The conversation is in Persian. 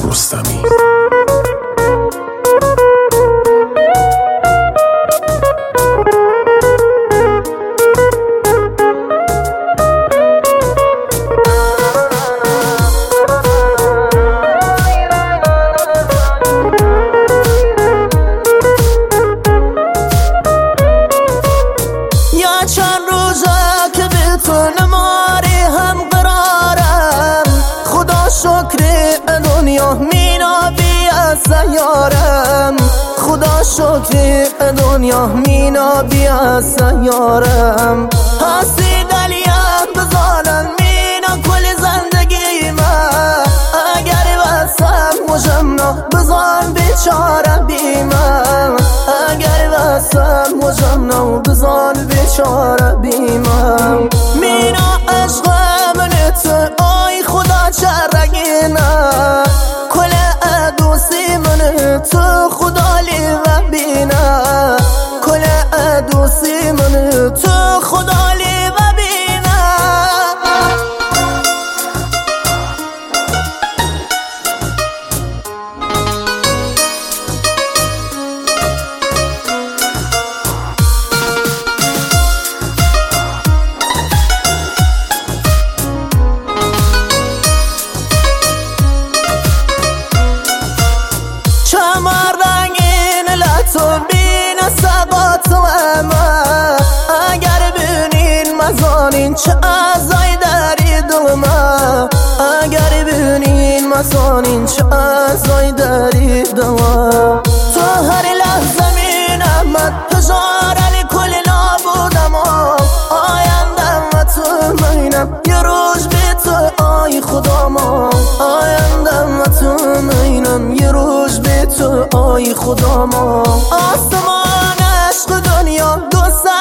رستمی. چند روزه که به تو نماری هم قرارم، خدا شکر دنیا مینابی از سیارم، خدا شکر دنیا مینابی از سیارم. هستی دلیم بزانم مینا کل زندگی من، اگر واسم مجمنا بزان بیچاره بیمم، اگر واسم مجمنا بزان بیچاره بیمم. مینا عشق من تو آی خدا چرگینه، کل دوستی من تو خدا لی و بینه، کل دوستی من تو خدا لی و بینه. چمر رنگین لطو بین سبات و اما، اگر بینین مزانین چه ازای داری دوما، اگر بینین مزانین چه ازای داری دوما. تو هر لحظه می نمد پجار علی کل نابودم، آیندم و تو مینم یه روز بی تو آی خدا ما، آیندم و تو مینم یه روز بی تو آی خدا ما. آسمان عشق دنیا دو